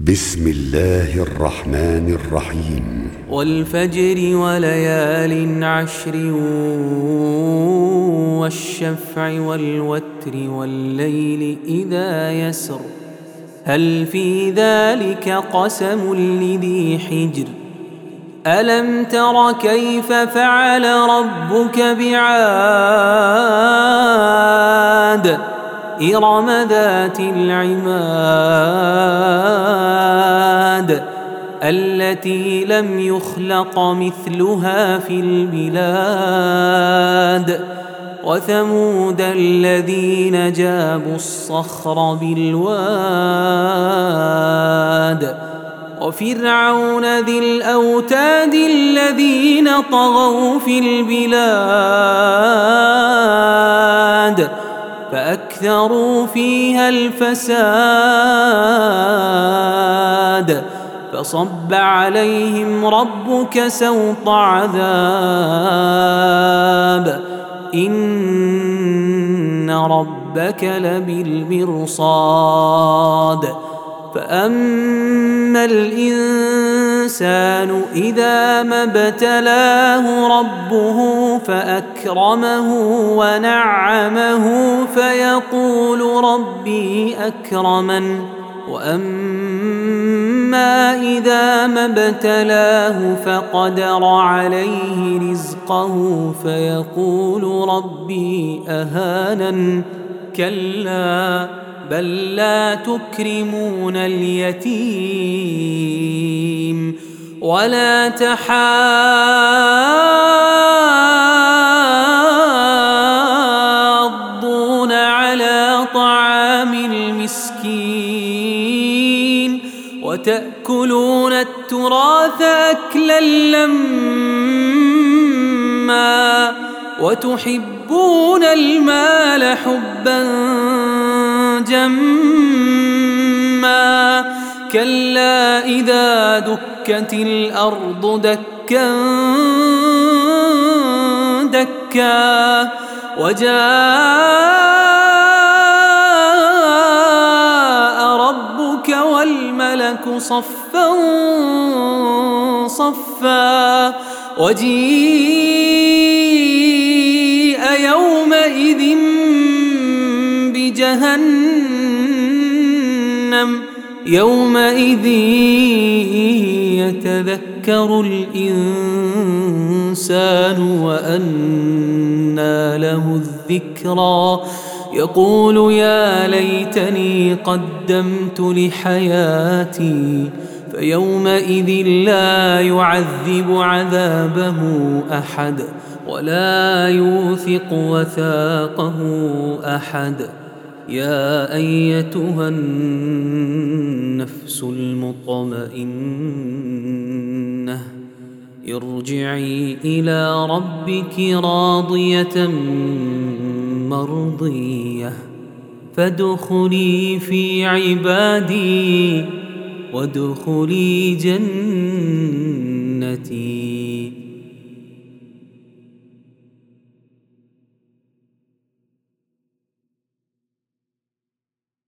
بسم الله الرحمن الرحيم والفجر وليال عشر والشفع والوتر والليل إذا يسر هل في ذلك قسم لذي حجر ألم تر كيف فعل ربك بعاد إرم ذات العماد التي لم يخلق مثلها في البلاد وثمود الذين جابوا الصخر بالواد وفرعون ذي الأوتاد الذين طغوا في البلاد فأكثروا فيها الفساد فصب عليهم ربك سوط عذاب إن ربك لبالمرصاد فأما الإنسان إذا ما ابتلاه ربه فأكرمه ونعمه فيقول ربي أكرمن وأما إذا ما ابتلاه فقدر عليه رزقه فيقول ربي أهانن كلا بل لا تكرمون اليتيم ولا تحاضون على طعام المسكين وتأكلون التراث أكلا لما وتحبون المال حبا جما كلا إذا دكت الأرض دكا دكا وجاء ربك والملك صفا صفا وجيء يومئذ بجهنم يومئذ يتذكر الإنسان وأنى له الذكرى يقول يا ليتني قدمت لحياتي فيومئذ لا يعذب عذابه أحد ولا يوثق وثاقه أحد يا أيتها النفس المطمئنة ارجعي إلى ربك راضية مرضية فادخلي في عبادي وادخلي جنتي.